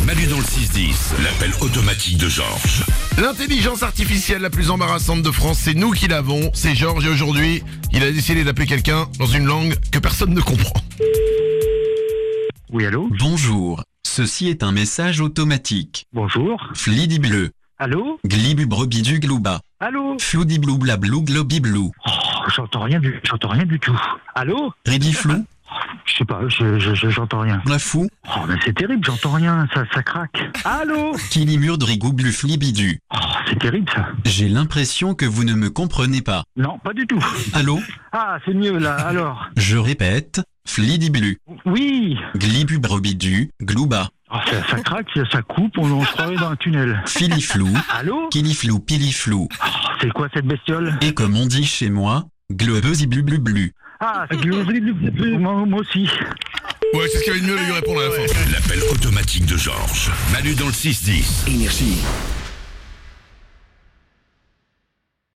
Manu dans le 6-10, l'appel automatique de Georges. L'intelligence artificielle la plus embarrassante de France, c'est nous qui l'avons, c'est Georges, et aujourd'hui, il a décidé d'appeler quelqu'un dans une langue que personne ne comprend. Oui, allô? Bonjour, ceci est un message automatique. Bonjour. Flidibleu, Allô? glibubrebidu glouba, Allô? floudibloublablou globiblou, J'entends rien du tout. Allô? ridiflou, Je sais pas, j'entends rien. blafou, Oh, mais c'est terrible, j'entends rien, ça craque. Allô? kilimurdrigoublou flibidu. Oh, c'est terrible ça. J'ai l'impression que vous ne me comprenez pas. Non, pas du tout. Allô? Ah, c'est mieux là, alors. Je répète, flidiblu, Oui. glibubrebidu glouba, Oh, ça craque, ça coupe, on se croirait dans un tunnel. filiflou, Allô? kiliflou piliflou. Oh, c'est quoi cette bestiole? Et comme on dit chez moi, glebeusiblublu. Ah, c'est moi aussi. Ouais, c'est ce qu'il y avait de mieux de lui répondre à la fin. L'appel automatique de Georges. Manu dans le 6-10. Énergie.